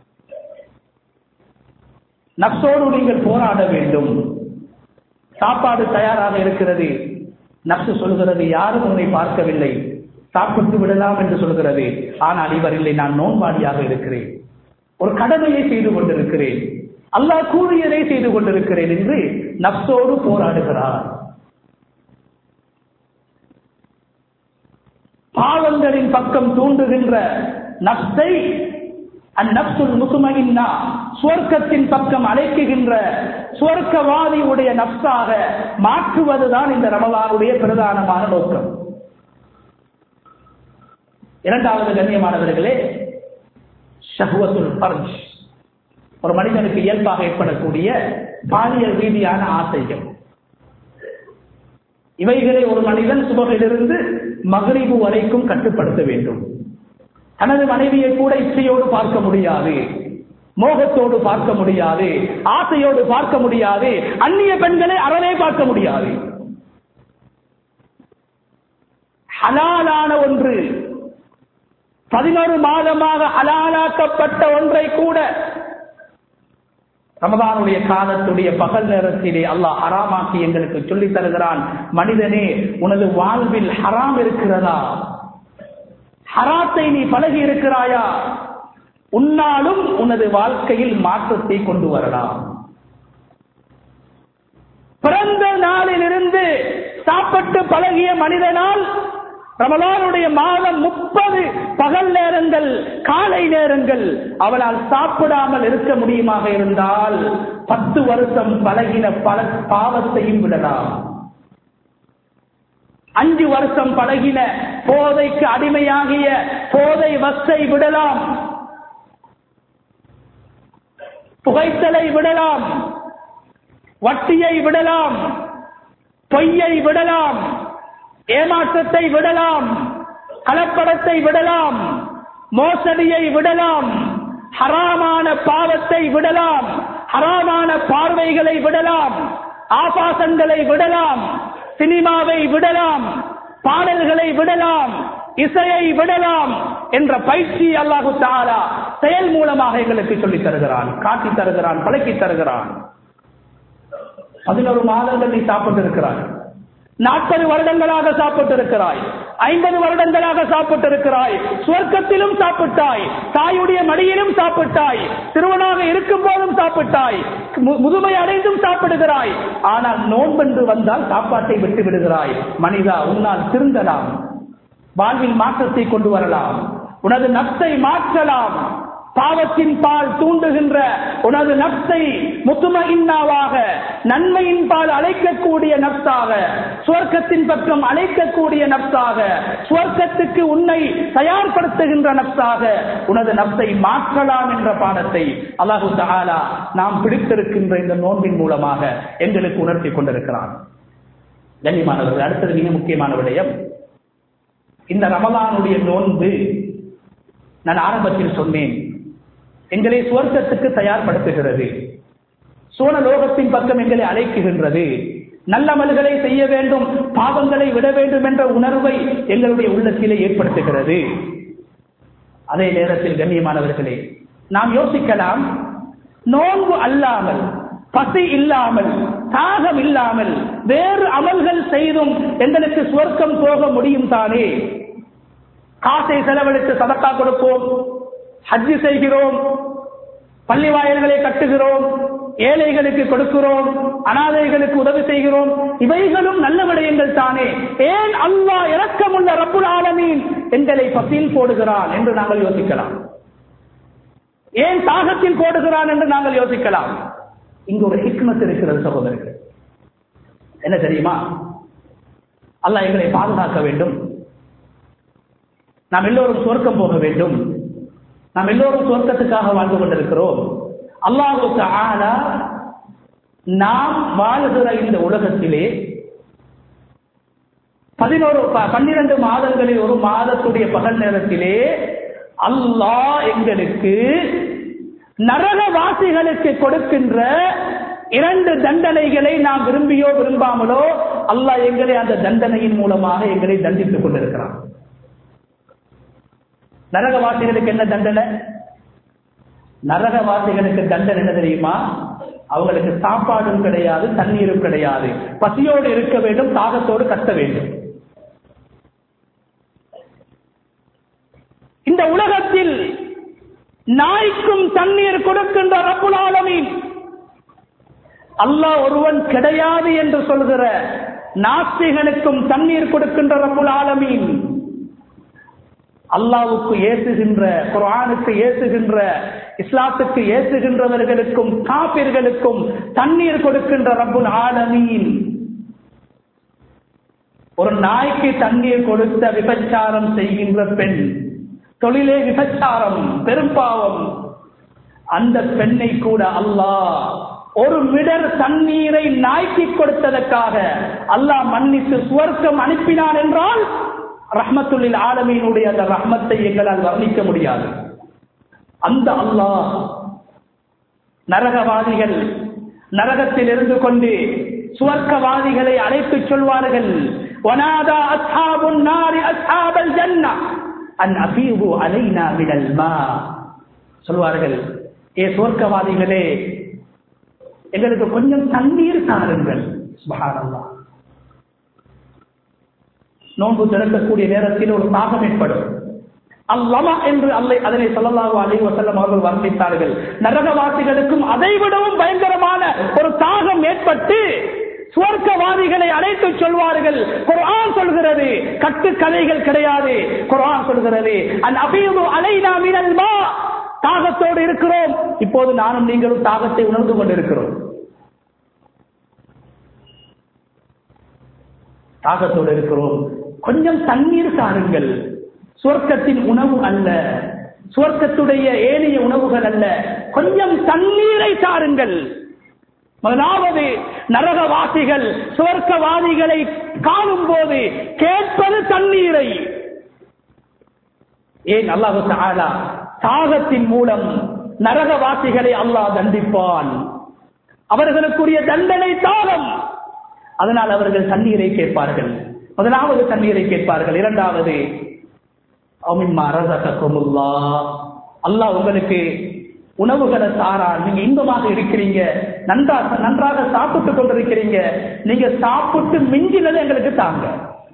நப்சோடு நீங்கள் போராட வேண்டும். சாப்பாடு தயாராக இருக்கிறது, நப்சு சொல்கிறது யாரும் உன்னை பார்க்கவில்லை, சாப்பிட்டு விடலாம் என்று சொல்கிறது. ஆனால் இவர் இல்லை, நான் நோன்பாடியாக இருக்கிறேன், ஒரு கடமையை செய்து கொண்டிருக்கிறேன், அல்லாஹ் கூறியதை செய்து கொண்டிருக்கிறேன் என்று நப்சோடு போராடுகிறார். பாவங்களின் பக்கம் தூண்டுகின்ற நப்சை அந்நப்சுல் முத்மஇன்னா, சுவர்க்கத்தின் பக்கம் அழைக்குகின்ற சுவர்க்கவாதியுடைய நப்சாக மாற்றுவதுதான் இந்த ரமலானுடைய பிரதானமான நோக்கம். இரண்டாவது கண்ணியமானவர்களே, ஷஹ்வத்துல் ஃபர்ஜ், ஒரு மனிதனுக்கு இயல்பாக ஏற்படக்கூடிய பாலியல் ரீதியான ஆசைகள். இவைகளை ஒரு மனிதன் சுபகிலிருந்து மக்ரிபு வரைக்கும் கட்டுப்படுத்த வேண்டும். தனது மனைவியை கூட இச்சையோடு பார்க்க முடியாது, மோகத்தோடு பார்க்க முடியாது, ஆசையோடு பார்க்க முடியாது, அந்நிய பெண்களை அறவே பார்க்க முடியாது. ஹலாலான ஒன்று, பதினொரு மாதமாக ஹலாலாக்கப்பட்ட ஒன்றை கூட ரமதானுடைய காலத்துடைய பகல் நேரத்திலே அல்லாஹ் ஹராமாக்கி எங்களுக்கு சொல்லித் தருகிறான். மனிதனே, உனது வாழ்வில் ஹராம் இருக்கிறதா? ஹராத்தை நீ பழகி இருக்கிறாயா? உன்னாலும் உனது வாழ்க்கையில் மாற்றத்தை கொண்டு வரலாம். பிறந்த நாளிலிருந்து சாப்பிட்டு பழகிய மனிதனால் ரமலானுடைய மாதம் முப்பது பகல் நேரங்கள், காலை நேரங்கள் அவளால் சாப்பிடாமல் இருக்க முடியுமாக இருந்தால் பத்து வருஷம் பழகின பல பாவத்தையும் விடலாம். அஞ்சு வருஷம் பழகின போதைக்கு அடிமையாகிய போதை வஸ்தை விடலாம், புகைத்தலை விடலாம், வட்டியை விடலாம், பொய்யை விடலாம், ஏமாற்றத்தை விடலாம், கலப்படத்தை விடலாம், மோசடியை விடலாம், ஹராமான பாவத்தை விடலாம், ஹராமான பார்வைகளை விடலாம், ஆபாசங்களை விடலாம், சினிமாவை விடலாம், பாடல்களை விடலாம், இசையை விடலாம் என்ற பயிற்சி அல்லாஹு தஆலா செயல் மூலமாக எங்களுக்கு சொல்லித் தருகிறான், காட்டி தருகிறான், பழக்கி தருகிறான். பதினோரு மாதங்கள் நீ சாப்பிட்டு இருக்கிறாய், நாற்பது வருடங்களாக சாப்பிட்டிருக்கிறாய், ஐம்பது வருடங்களாக சாப்பிட்டிருக்கிறாய், சுவர்க்கத்திலும் சாப்பிட்டாய், தாயுடைய மடியிலும் சாப்பிட்டாய், சிறுவனாக இருக்கும் போதும் சாப்பிட்டாய், முதுமை அடைந்தும் சாப்பிடுகிறாய். ஆனால் நோன்பென்று வந்தால் சாப்பாட்டை விட்டு விடுகிறாய். மனிதா, உன்னால் திருந்தலாம், வாழ்வில் மாற்றத்தை கொண்டு வரலாம், உனது நப்சை மாற்றலாம். பாவத்தின் பால் தூண்டுகின்ற உனது நப்சை முத்மஇன்னாவாக, நன்மையின் பால் அழைக்கக்கூடிய நப்சாக, சுவர்க்கத்தின் பக்கம் அழைக்கக்கூடிய நப்சாக, சுவர்க்கத்துக்கு உன்னை தயார்படுத்துகின்ற நப்சாக உனது நப்சை மாற்றலாம் என்ற பாடத்தை அல்லாஹு தஆலா நாம் பிடித்திருக்கின்ற இந்த நோன்பின் மூலமாக எங்களுக்கு உணர்த்தி கொண்டிருக்கிறான். கண்ணியமானவர்கள், அடுத்தது மிக முக்கியமான விடயம், இந்த ரமலானுடைய நோன்பு நான் ஆரம்பத்தில் சொன்னேன், எங்களை சுவர்க்கத்துக்கு தயார்படுத்துகிறது, சோனலோகத்தின் பக்கம் எங்களை அழைக்குகின்றது, நல்லமல்களை செய்ய வேண்டும், பாவங்களை விட வேண்டும் என்ற உணர்வை எங்களுடைய உள்ளத்திலே ஏற்படுத்துகிறது. அதே நேரத்தில் கண்ணியமானவர்களே, நாம் யோசிக்கலாம், நோன்பு அல்லாமல், பசி இல்லாமல், தாகம் இல்லாமல் வேறு அமல்கள் செய்தும் எங்களுக்கு சுவர்க்கம் போக முடியும் தானே? காசை செலவழித்து சதக்கா கொடுப்போம், ஹஜ் செய்கிறோம், பள்ளி வாயில்களை கட்டுகிறோம், ஏழைகளுக்கு கொடுக்கிறோம், அனாதைகளுக்கு உதவி செய்கிறோம். இவைகளும் நல்ல விடயங்கள் தானே. ஏன் அல்லாஹ் இரக்கமுள்ள ரப்புல் ஆலமீன் எங்களை பசியில் போடுகிறான் என்று நாங்கள் யோசிக்கலாம். ஏன் தாகத்தில் போடுகிறான் என்று நாங்கள் யோசிக்கலாம். இங்கு ஒரு ஹிக்மத் இருக்கிறது சகோதரர்கள். என்ன தெரியுமா? அல்லாஹ் எங்களை பாதுகாக்க வேண்டும். நாம் எல்லோரும் சொர்க்கம் போக வேண்டும். நாம் எல்லோரும் சொர்க்கத்துக்காக வாழ்ந்து கொண்டிருக்கிறோம். அல்லாஹு தஆலா நாம் வாழ்கிற இந்த உலகத்திலே பதினோரு பன்னிரண்டு மாதங்களில் ஒரு மாதத்துடைய பகல் நேரத்திலே அல்லாஹ் எங்களுக்கு நரகவாசிகளுக்கு கொடுக்கின்ற இரண்டு தண்டனைகளை நாம் விரும்பியோ விரும்பாமலோ அல்லாஹ் எங்களை அந்த தண்டனையின் மூலமாக எங்களை தண்டித்துக் கொண்டிருக்கிறான். நரகவாசிகளுக்கு என்ன தண்டனை? நரகவாசிகளுக்கு தண்டனை என்ன தெரியுமா? அவங்களுக்கு சாப்பாடும் கிடையாது, தண்ணீரும் கிடையாது, பசியோடு இருக்க வேண்டும், தாகத்தோடு கத்த வேண்டும். இந்த உலகத்தில் நாய்க்கும் தண்ணீர் கொடுக்கின்ற ரப்புல் ஆலமீன் அல்லாஹ் ஒருவன் கிடையாது என்று சொல்கிற நாஸ்திகனுக்கும் தண்ணீர் கொடுக்கின்ற ரப்புல் ஆலமீன் அல்லாஹ்வுக்கு ஏசுகின்ற, குர்ஆனுக்கு ஏசுகின்ற, இஸ்லாத்துக்கு ஏசுகின்றவர்களுக்கும் காபிர்களுக்கும் தண்ணீர் கொடுக்கின்ற ரப்புல் ஆலமீன் ஒரு நாய்க்கு தண்ணீர் கொடுத்த விபச்சாரம் செய்கின்ற பெண், தொழிலே விபச்சாரம், பெரும்பாவம், அந்த பெண்ணை கூட அல்லாஹ் ஒரு மிடர் தண்ணீரை நாய்க்கு கொடுத்ததற்காக அல்லாஹ் மன்னித்து சுவர்க்கம் அனுப்பினான் என்றால் ரஹ்மத்துல் ஆலமீனுடைய அந்த ரஹ்மத்தை எங்களால் வர்ணிக்க முடியாது. அந்த அல்லாஹ் நரகவாதிகள் நரகத்தில் இருந்து கொண்டு சுவர்க்கவாதிகளை அழைத்து சொல்வார்கள், வனாதா அஸ்ஹாபுன் நாரி அஸ்ஹாபல் ஜன்னah அன் அஃபீது அலைனா மினல் மா, சொல்வார்கள், ஏ சுவர்க்கவாதிகளே எங்களுக்கு கொஞ்சம் தண்ணீர் தாருங்கள். சுப்ஹானல்லாஹ். நோன்பு திறக்கக்கூடிய நேரத்தில் ஒரு தாகம் ஏற்படும். அல்லமா என்று அல்லை அதனை ஸல்லல்லாஹு அலைஹி வஸல்லம் அவர்கள் வர்ணித்தார்கள். நரகவாசிகளுக்கும் அதை விடவும் பயங்கரமான ஒரு தாகம் ஏற்பட்டு சுவர்க்கவாதிகளை அழைத்து சொல்வார்கள். குர்ஆன் சொல்கிறது, கட்டு கதைகள் கிடையாது. குர்ஆன் சொல்கிறது, அன் அஃபீது அலைனா மினல் மா, தாகத்தோடு இருக்கிறோம். இப்போது நானும் நீங்களும் தாகத்தை உணர்ந்து கொண்டிருக்கிறோம். தாகத்தோடு இருக்கிறோம், கொஞ்சம் தண்ணீர் தாருங்கள். சுவர்க்கத்தின் உணவு அல்ல, சுவர்க்கத்துடைய ஏனைய உணவுகள் அல்ல, கொஞ்சம் தண்ணீரை தாருங்கள். முதலாவது நரகவாசிகள் சுவர்க்கவாதிகளை காணும் போது கேட்பது தண்ணீரை. ஏன்? அல்லாஹ் தஆலா தாகத்தின் மூலம் நரகவாசிகளை அல்லாஹ் தண்டிப்பான். அவர்களுக்குரிய தண்டனை தாகம். அதனால் அவர்கள் தண்ணீரை கேட்பார்கள். முதலாவது தண்ணீரை கேட்பார்கள். இரண்டாவது, அல்லாஹ் உங்களுக்கு உணவுகளை தாரான், நீங்க இன்பமாக இருக்கிறீங்க, நன்றாக நன்றாக சாப்பிட்டுக் கொண்டிருக்கிறீங்க, நீங்க சாப்பிட்டு மிஞ்சினது எங்களுக்கு தாங்க.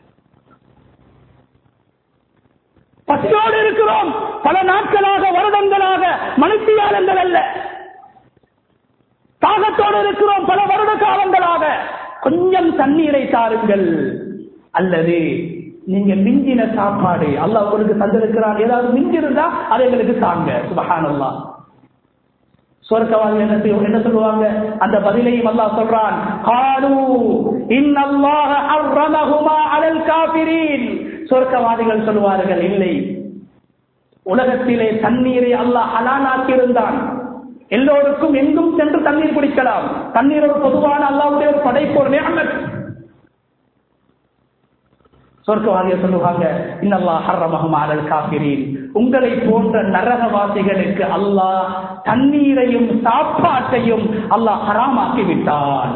பசியோடு இருக்கிறோம், பல நாட்களாக, வருடங்களாக, மனுஷியாளங்கள் அல்ல, தாகத்தோடு இருக்கிறோம் பல வருட காலங்களாக, கொஞ்சம் தண்ணீரை தாருங்கள். அல்லது நீங்க மிஞ்சின சாப்பாடு அல்லாஹ் உங்களுக்கு தந்திருக்கிறான், ஏதாவது மிஞ்சிருந்தா அதை எங்களுக்கு தாங்க. சுப்ஹானல்லாஹ். சொர்க்கவாதி என்ன சொல்லுவாங்க? அந்த பதிலையும் அல்லாஹ் சொல்றான், காலு இன்னல்லாஹ ஹர்ரமஹுமா அலல் காஃபிரீன். சொர்க்கவாதிகள் சொல்லுவார்கள், இல்லை, உலகத்திலே தண்ணீரை அல்லாஹ் ஹலாலாக்கி இருந்தான், எல்லோருக்கும் எங்கும் சென்று தண்ணீர் குடிக்கலாம். தண்ணீர் ஒரு பொதுவான அல்லாஹ்வுடைய ஒரு படைப்பு, ஒரு நிஅமத். சொர்க்கவாதிகள் சொல்லுவாங்க, இன்னல்லாஹ் ஹர்ரமஹுமா அலல் காஃபிரீன். உங்களை போன்ற நரகவாசிகளுக்கு அல்லாஹ் தண்ணீரையும் சாப்பாட்டையும் அல்லாஹ் ஹராமாக்கி விட்டான்.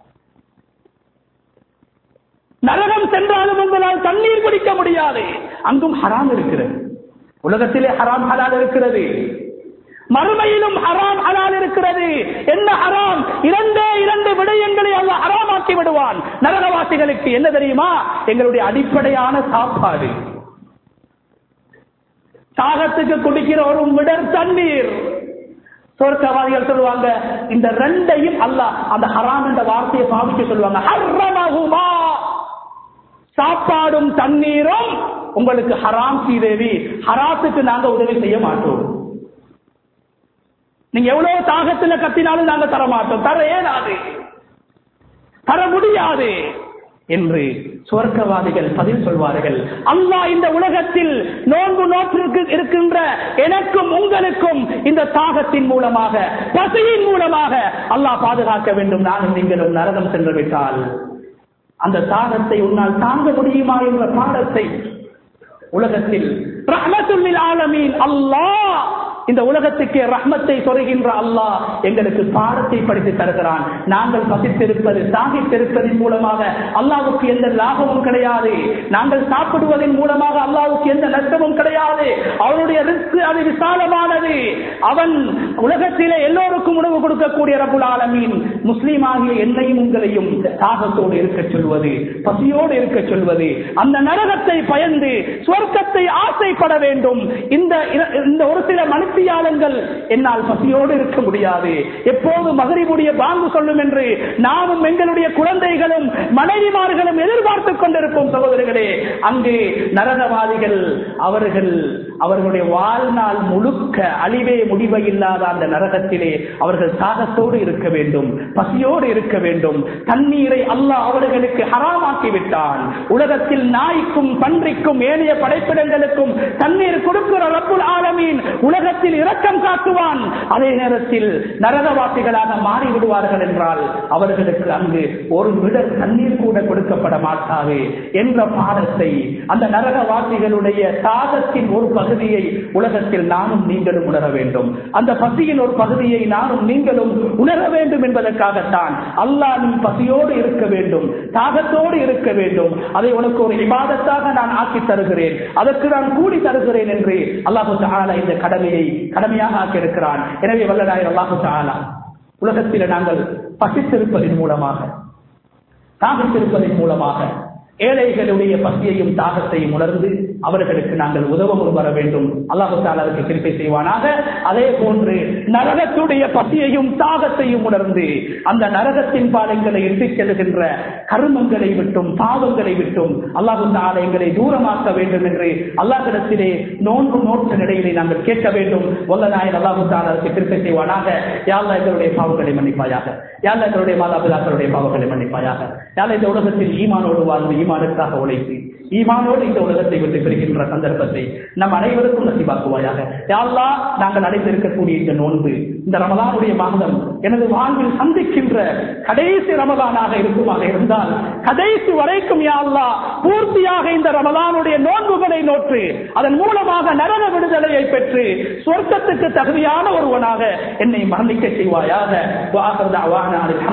நரகம் சென்றாலும் உங்களால் தண்ணீர் குடிக்க முடியாது, அங்கும் ஹராம் இருக்கிறது. உலகத்திலே ஹராம் ஹலால் இருக்கிறது, மறுமையிலும் ஹராம் ஹலால் இருக்கிறது. என்ன ஹராம்? இரண்டே இரண்டு விடயங்களை அல்லாஹ் ஹராமாக்கி விடுவான் நரகவாசிகளுக்கு. என்ன தெரியுமா? எங்களுடைய அடிப்படையான சாப்பாடு. தாகத்துக்கு குடிக்கிற ஒரு மிடர் தண்ணீர். சொர்க்கவாதிகள் சொல்லுவாங்க இந்த ரெண்டையும் அல்லாஹ் அந்த ஹராம் என்ற வார்த்தையை பாவிக்க சொல்லுவாங்க. ஹர்ரமஹுமா, சாப்பாடும் தண்ணீரும் உங்களுக்கு ஹராம் சீதேவி, ஹராத்துக்கு நாங்க உதவி செய்ய மாட்டோம். நீங்க எவ்வளவு தாகத்துல கத்தினாலும் நாங்க தர மாட்டோம், தர ஏனாது, தர முடியாது என்று சுவர்க்கவாதிகள் பதில் சொல்வார்கள். அல்லாஹ் இந்த உலகத்தில் நோன்பு நோற்று இருக்கின்ற எனக்கும் உங்களுக்கும் இந்த தாகத்தின் மூலமாக, பசியின் மூலமாக அல்லாஹ் பாதுகாக்க வேண்டும். நானும் நீங்களும் நரகம் சென்று விட்டால் அந்த தாகத்தை உன்னால் தாங்க முடியுமா என்ற பாடத்தை உலகத்தில் ரஹ்மத்துல் லில் ஆலமீன் அல்லாஹ், இந்த உலகத்துக்கு ரஹ்மத்தை சொருகின்ற அல்லாஹ் எங்களுக்கு பாடத்தை படித்து தருகிறான். நாங்கள் பசித்திருப்பது, தாகித்திருப்பதன் மூலமாக அல்லாஹ்வுக்கு எந்த லாபமும் கிடையாது. நாங்கள் சாப்பிடுவதன் மூலமாக அல்லாஹ்வுக்கு எந்த நஷ்டமும் கிடையாது. அவருடைய ரிஸ்க் அது விசாலமானது. அவன் உலகத்திலே எல்லோருக்கும் உணவு கொடுக்கக்கூடிய ரப்புல் ஆலமீன் முஸ்லீம் ஆகிய என்னையும் உங்களையும் தாகத்தோடு இருக்க சொல்வது, பசியோடு இருக்க சொல்வது, அந்த நரகத்தை பயந்து சுவர்க்கத்தை ஆசைப்பட வேண்டும். இந்த இந்த ஒரு சில மனுஷியாளங்கள் என்னால் பசியோடு இருக்க முடியாது, எப்போது மகரிபுடைய பாங்கு சொல்லும் என்று நாமும் எங்களுடைய குழந்தைகளும் மனைவிமார்களும் எதிர்பார்த்துக் கொண்டிருப்போம். சகோதரர்களே, அங்கு நரகவாதிகள் அவர்கள் அவர்களுடைய வாழ்நாள் முழுக்க அழிவே முடிவை இல்லாத அந்த நரகத்திலே அவர்கள் தாகத்தோடு இருக்க வேண்டும், பசியோடு இருக்க வேண்டும். தண்ணீரை அல்லாஹ் அவர்களுக்கு ஹராமாக்கி விட்டான். உலகத்தில் நாய்க்கும் பன்றிக்கும் ஏனைய படைப்பிடங்களுக்கும் தண்ணீர் கொடுக்கிற ரப்புல் ஆலமீன் உலகத்தில் இரக்கம் காட்டுவான். அதே நேரத்தில் நரகவாசிகளாக மாறிவிடுவார்கள் என்றால் அவர்களுக்கு அங்கு ஒரு விடர் தண்ணீர் கூட கொடுக்கப்பட மாட்டாது என்ற பாடத்தை, அந்த நரகவாசிகளுடைய தாகத்தின் ஒரு பகுதியை உலகத்தில் நானும் நீங்களும் உணர வேண்டும். அந்த பசியின் ஒரு பகுதியை நானும் நீங்களும் உணர வேண்டும் என்பதற்காகத்தான் அல்லாஹ் நீ பசியோடு இருக்க வேண்டும், தாகத்தோடு இருக்க வேண்டும், அதை உனக்கு ஒரு இபாதத்தாக நான் ஆக்கி தருகிறேன், அதற்கு நான் கூலி தருகிறேன் என்று அல்லாஹு தஆலா இந்த கடமையை கடமையாக ஆக்கியிருக்கிறான். எனவே வல்லநாயர் அல்லாஹு தஆலா உலகத்தில் நாங்கள் பசித்திருப்பதன் மூலமாக, தாகத்திருப்பதன் மூலமாக ஏழைகளுடைய பசியையும் தாகத்தையும் உணர்ந்து அவர்களுக்கு நாங்கள் உதவ வர வேண்டும். அல்லாஹ் தஆலா அதற்கு கிருபை செய்வானாக. அதே போன்று நரகத்துடைய பசியையும் தாகத்தையும் உணர்ந்து அந்த நரகத்தின் பாலங்களை இட்டுச் செல்கின்ற கர்மங்களை விட்டும் பாவங்களை விட்டும் அல்லாஹ் தஆலா எங்களை தூரமாக்க வேண்டும் என்று அல்லாஹ்விடத்திலே நோன்பு நோற்ற நிலையிலே நாங்கள் கேட்க வேண்டும். வல்லநாயன் அல்லாஹ் தஆலா அதற்கு கிருபை செய்வானாக. யா அல்லாஹ் எங்களுடைய பாவங்களை மன்னிப்பாயாக. யா அல்லாஹ் எங்களுடைய மாதாபிதாக்களுடைய பாவங்களை மன்னிப்பாயாக. யா அல்லாஹ் இந்த உலகத்தில் ஈமானோடு வாழ்ந்து ஈமானுக்காக உழைத்து ஈமானோடு இந்த உலகத்தை விட்டு பெறுகின்ற சந்தர்ப்பத்தை நம் அனைவருக்கும் நசிபாக்குவாயாக. யா அல்லாஹ் நாங்கள் அடைந்திருக்கக்கூடிய இந்த நோன்பு, இந்த ரமலானுடைய மாதம் எனது வாழ்வில் சந்திக்கின்ற கடைசி ரமலானாக இருக்குமாக இருந்தால் கடைசி வரைக்கும் யா அல்லாஹ் பூர்த்தியாக இந்த ரமலானுடைய நோன்புகளை நோற்று அதன் மூலமாக நரக விடுதலையை பெற்று சொர்க்கத்துக்கு தகுதியான ஒருவனாக என்னை மரணிக்க செய்வாயாக.